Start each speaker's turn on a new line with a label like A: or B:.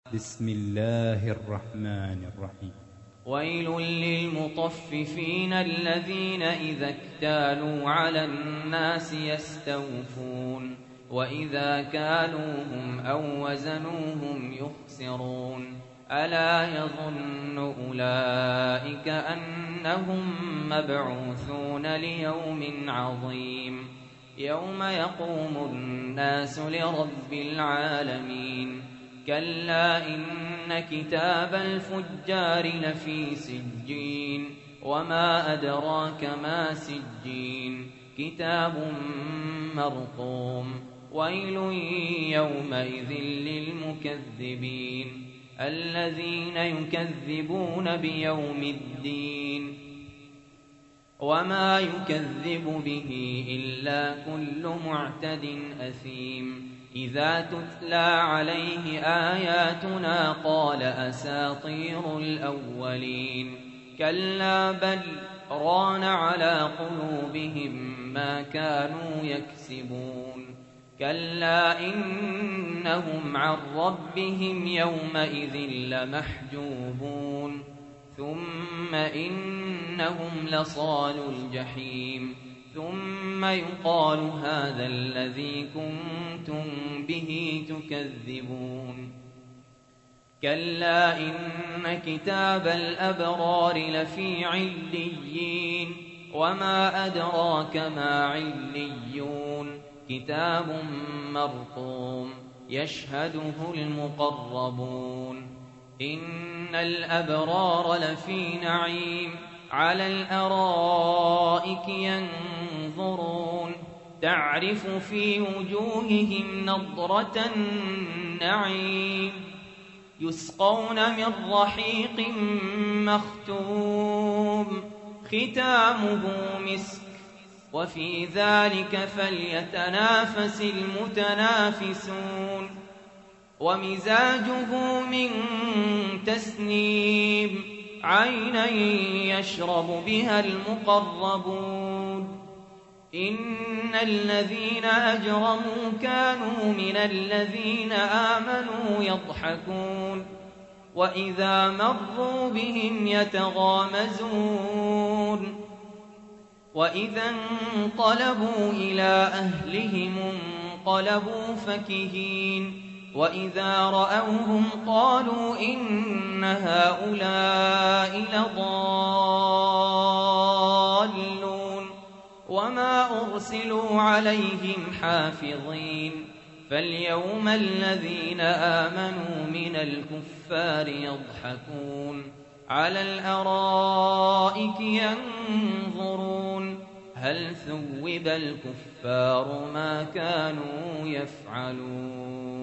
A: بسم الله الرحمن الرحيم.
B: ويل للمطففين الذين إذا اكتالوا على الناس يستوفون وإذا كالوهم أو وزنوهم يخسرون ألا يظن أولئك أنهم مبعوثون ليوم عظيم يوم يقوم الناس لرب العالمين كلا إن كتاب الفجار لفي سجين وما أدراك ما سجين كتاب مرقوم ويل يومئذ للمكذبين الذين يكذبون بيوم الدين وما يكذب به إلا كل معتد أثيم إذا تتلى عليه آياتنا قال أساطير الأولين كلا بل ران على قلوبهم ما كانوا يكسبون كلا إنهم عن ربهم يومئذ لمحجوبون ثم إنهم لصالوا الجحيم ثم يقال هذا الذي كنتم به تكذبون كلا إن كتاب الأبرار لفي عليين وما أدراك ما عليون كتاب مرقوم يشهده المقربون إن الأبرار لفي نعيم على الأرائك ينظرون تعرف في وجوههم نضرة النعيم يسقون من رحيق مختوم ختامه مسك وفي ذلك فليتنافس المتنافسون ومزاجه من تسنيم عينا يشرب بها المقربون إن الذين أجرموا كانوا من الذين آمنوا يضحكون وإذا مروا بهم يتغامزون وإذا انقلبوا إلى أهلهم انقلبوا فكهين وإذا رأوهم قالوا إن هؤلاء لضالون وما أرسلوا عليهم حافظين فاليوم الذين آمنوا من الكفار يضحكون على الأرائك ينظرون هل ثوب الكفار ما كانوا يفعلون